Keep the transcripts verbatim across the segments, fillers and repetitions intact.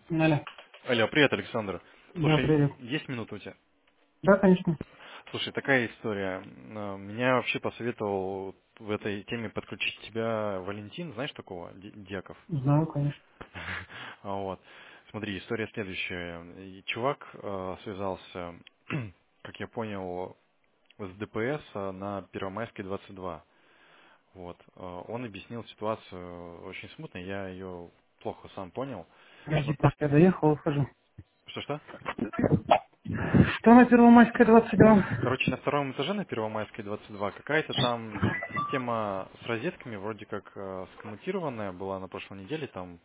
Аля. Алло, привет, Александр. Да, Слушай, привет. есть минута у тебя? Да, конечно. Слушай, такая история. Э, Меня вообще посоветовал в этой теме подключить тебя Валентин, знаешь такого, Ди- Дьяков? Знаю, конечно. А Вот. Смотри, история следующая. И чувак э, связался, как я понял, с ДПС э, на Первомайской двадцать два. Вот. Э, Он объяснил ситуацию очень смутно, я ее плохо сам понял. Подожди, Но- так, я доехал, ухожу. Что-что? Что на Первомайской двадцать два? Короче, на втором этаже на Первомайской двадцать два какая-то там система с розетками, вроде как э, скоммутированная была на прошлой неделе, там,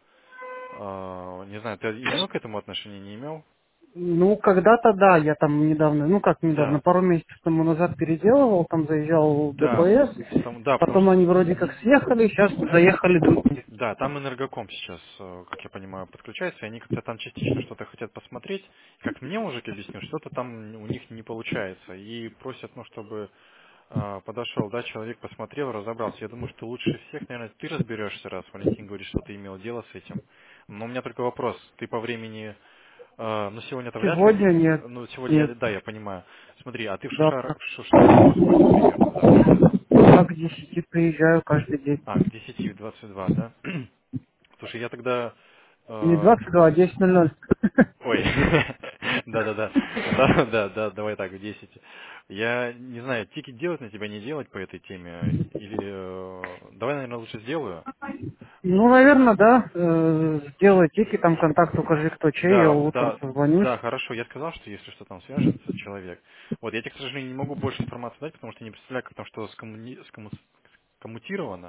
э, не знаю, ты имел к этому отношение, не имел? Ну, когда-то да, я там недавно, ну как недавно, Да, пару месяцев тому назад переделывал, там заезжал в да, ДПС, там, да, потому потом что, они вроде как съехали, сейчас заехали другие. да, там энергоком сейчас, э, как я понимаю, подключается, и они как-то там частично что-то хотят посмотреть. Как мне мужик объяснил, что-то там у них не получается, и просят, ну, чтобы А, подошел, да, человек посмотрел, разобрался. Я думаю, что лучше всех, наверное, ты разберешься, раз Валентин говорит, что ты имел дело с этим. Но у меня только вопрос. Ты по времени, э, ну, сегодня-то вряд ли, Сегодня нет, ну, сегодня, нет, я- да, я понимаю. Смотри, а ты в Шушар, завтра. в Шушарах можешь быть примерно, да? Я к десяти приезжаю каждый день. А, к десяти, в двадцать два, да? Слушай, я тогда, Не э, двадцать два, а десять ноль ноль. ой, да-да-да, да, да, да, давай так, в десять. Я не знаю, тикет делать на тебя, не делать по этой теме, или, э, давай, наверное, лучше сделаю. Ну, наверное, да. Э, сделай тики, там контакт укажи, кто чей, я Да, утром да, созвонюсь. да, хорошо. Я сказал, что если что там свяжется человек. Вот, я тебе, к сожалению, не могу больше информации дать, потому что не представляю, как там что скоммуни- скомму- скоммутировано.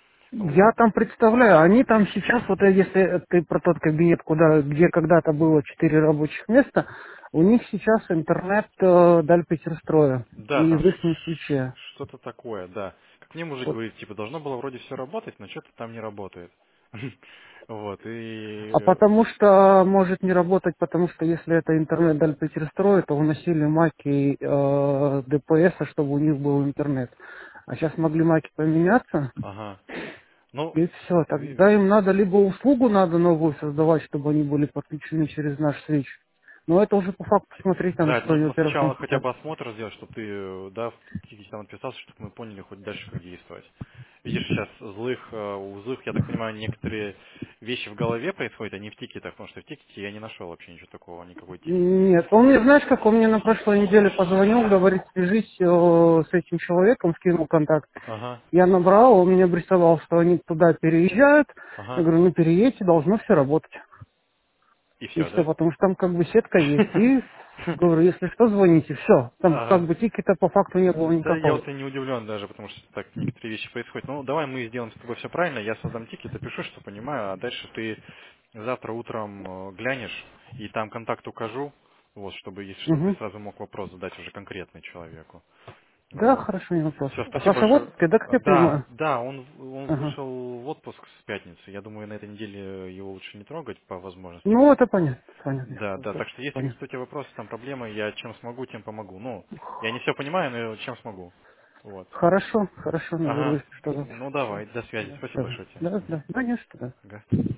Я Вот. там представляю, они там сейчас, вот э, если ты про тот кабинет, куда, где когда-то было четыре рабочих места, у них сейчас интернет э, даль Петерстроя Да, и там в их ш- ключе. что-то такое, да. Как мне мужик Вот. говорит, типа, должно было вроде все работать, но что-то там не работает. Вот, и... А э, потому что может не работать, потому что если это интернет даль Петерстроя, то уносили маки э, ДПС, чтобы у них был интернет. А сейчас могли маки поменяться, Ага. Ну, и все. ви- Тогда им надо либо услугу надо новую создавать, чтобы они были подключены через наш свич. Но это уже по факту смотреть там, да, что ну, они, ну, во-первых, там сначала хотя хотят. бы осмотр сделать, чтобы ты, э, да, в тикете там отписался, чтобы мы поняли хоть дальше, как действовать. Видишь, сейчас злых, э, у злых, я так понимаю, некоторые вещи в голове происходят, а не в тикетах, потому что в тикете я не нашел вообще ничего такого, никакой тикет. Нет, он мне, знаешь, как он мне на прошлой неделе позвонил, говорит, свяжись э, с этим человеком, скинул контакт. Ага, Я набрал, он мне обрисовал, что они туда переезжают. Я ага. говорю, ну переедьте, должно все работать. И И все, все, да? потому что там как бы сетка есть. И говорю, если что, звоните, все. Там как Ага. бы тикета по факту не было Да, я никакого. вот и не удивлен даже, потому что так некоторые вещи происходят. Ну, давай мы сделаем с тобой все правильно, я создам тикет, опишу, что понимаю, а дальше ты завтра утром э, глянешь, и там контакт укажу, вот, чтобы, если что, ты Угу. сразу мог вопрос задать уже конкретно человеку. Да, Вот. хорошо, не вопрос. Все, А спасибо Саша в большое. отпуске, да, как А, я Да, понимаю? да, он, он Ага. вышел в отпуск с пятницы. Я думаю, на этой неделе его лучше не трогать по возможности. Ну, это понятно, понятно. Да, да, так что если Понятно. какие-то у тебя вопросы, там проблемы, я чем смогу, тем помогу. Ну, я не все понимаю, но чем смогу. Вот. Хорошо, хорошо, Ага. наберу, если что-то. Ну давай, до связи. Спасибо Давай. большое тебе. Да, Мгм. да, да, не что, да. Ага.